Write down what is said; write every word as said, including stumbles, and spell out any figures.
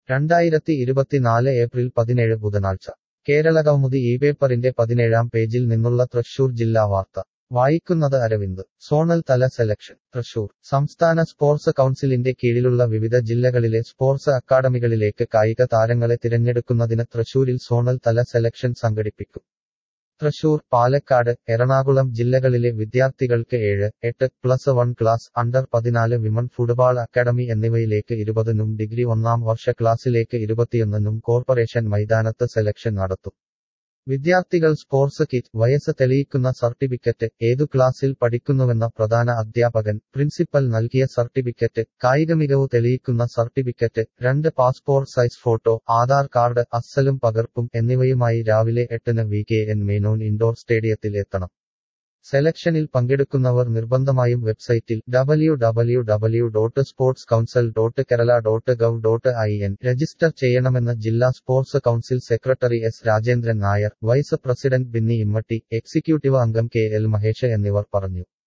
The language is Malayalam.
രണ്ടായിരത്തി ഇരുപത്തിനാല് ഏപ്രിൽ പതിനേഴ് ബുധനാഴ്ച കേരളകൗമുദി ഈ പേപ്പറിന്റെ പതിനേഴാം പേജിൽ നിന്നുള്ള തൃശൂർ ജില്ലാ വാർത്ത വായിക്കുന്നത് അരവിന്ദ്. സോണൽ തല സെലക്ഷൻ തൃശൂർ. സംസ്ഥാന സ്പോർട്സ് കൗൺസിലിന്റെ കീഴിലുള്ള വിവിധ ജില്ലകളിലെ സ്പോർട്സ് അക്കാഡമികളിലേക്ക് കായിക താരങ്ങളെ തിരഞ്ഞെടുക്കുന്നതിന് തൃശൂരിൽ സോണൽ തല സെലക്ഷൻ സംഘടിപ്പിക്കും. തൃശൂർ, പാലക്കാട്, എറണാകുളം ജില്ലകളിലെ വിദ്യാർത്ഥികൾക്ക് ഏഴ്, എട്ട്, പ്ലസ് വൺ ക്ലാസ്, അണ്ടർ പതിനാല് വിമൺ ഫുട്ബാൾ അക്കാഡമി എന്നിവയിലേക്ക് ഇരുപതിനും ഡിഗ്രി ഒന്നാം വർഷ ക്ലാസിലേക്ക് ഇരുപത്തിയൊന്നിനും കോർപ്പറേഷൻ മൈതാനത്ത് സെലക്ഷൻ നടത്തും. വിദ്യാർത്ഥികൾ സ്പോർട്സ് കിറ്റ്, വയസ്സ് തെളിയിക്കുന്ന സർട്ടിഫിക്കറ്റ്, ഏതു ക്ലാസ്സിൽ പഠിക്കുന്നുവെന്ന പ്രധാന അധ്യാപകൻ, പ്രിൻസിപ്പൽ നൽകിയ സർട്ടിഫിക്കറ്റ്, കായിക മികവ് തെളിയിക്കുന്ന സർട്ടിഫിക്കറ്റ്, രണ്ട് passport size photo, Aadhaar card അസ്സലും പകർപ്പും എന്നിവയുമായി രാവിലെ എട്ടിന് V K N Menon indoor സ്റ്റേഡിയത്തിൽ എത്തണം. സെലക്ഷനിൽ പങ്കെടുക്കുന്നവർ നിർബന്ധമായും വെബ്സൈറ്റിൽ W W W dot sports council dot Kerala dot gov dot I N register ചെയ്യണമെന്ന് ജില്ലാ sports council secretary S Rajendran Nair, vice president Binny Immatty, executive അംഗം കെ എൽ മഹേഷ് എന്നിവർ പറഞ്ഞു.